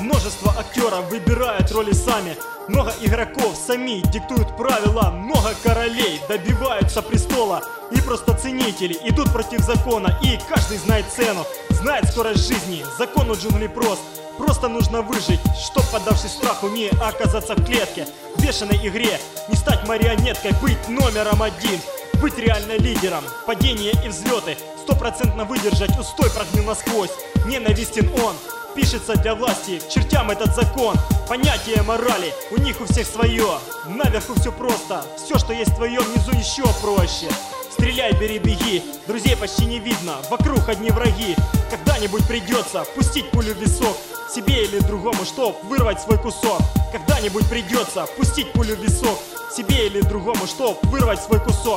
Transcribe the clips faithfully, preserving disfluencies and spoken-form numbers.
Множество актеров выбирают роли сами. Много игроков сами диктуют правила. Много королей добиваются престола. И просто ценители идут против закона. И каждый знает цену, знает скорость жизни. Закон у джунглей прост. Просто нужно выжить, чтоб, поддавшись страху, не оказаться в клетке. В бешеной игре не стать марионеткой, быть номером один. Быть реально лидером, падения и взлеты. Стопроцентно выдержать, устой прогнил насквозь. Ненавистен он, пишется для власти. К чертям этот закон, понятие морали у них у всех свое. Наверху все просто, все, что есть твое, внизу еще проще. Стреляй, бери, беги, друзей почти не видно, вокруг одни враги. Когда-нибудь придется пустить пулю в висок, себе или другому, чтоб вырвать свой кусок. Когда-нибудь придется пустить пулю в висок, себе или другому, чтоб вырвать свой кусок.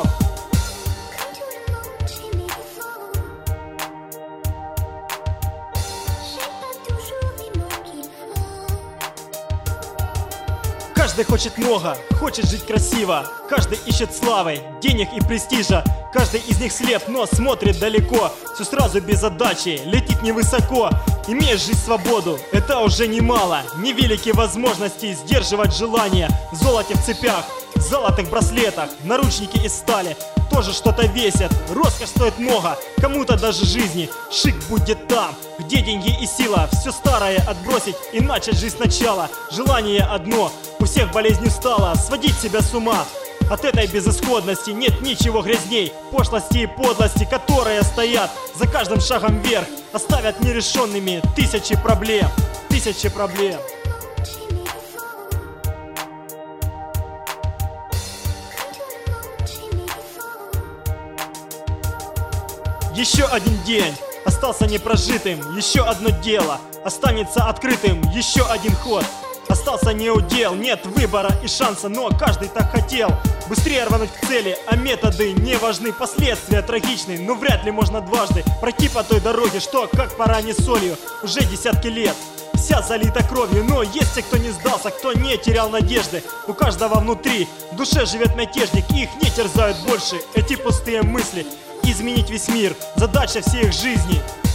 Каждый хочет много, хочет жить красиво. Каждый ищет славы, денег и престижа. Каждый из них слеп, но смотрит далеко. Все сразу без отдачи, летит невысоко. Имеешь жизнь свободу, это уже немало. Невеликие возможности сдерживать желание. В золоте в цепях, в золотых браслетах, наручники из стали тоже что-то весят. Роскошь стоит много, кому-то даже жизни. Шик будет там, где деньги и сила. Все старое отбросить и начать жизнь сначала. Желание одно, у всех болезнью стало сводить себя с ума. От этой безысходности нет ничего грязней. Пошлости и подлости, которые стоят за каждым шагом вверх, оставят нерешенными тысячи проблем. Тысячи проблем. Еще один день остался непрожитым, еще одно дело останется открытым, еще один ход остался неудел. Нет выбора и шанса, но каждый так хотел быстрее рвануть к цели, а методы не важны. Последствия трагичны, но вряд ли можно дважды пройти по той дороге, что как по ране солью уже десятки лет вся залита кровью. Но есть те, кто не сдался, кто не терял надежды. У каждого внутри в душе живет мятежник, их не терзают больше эти пустые мысли. Изменить весь мир, задача всей их жизни.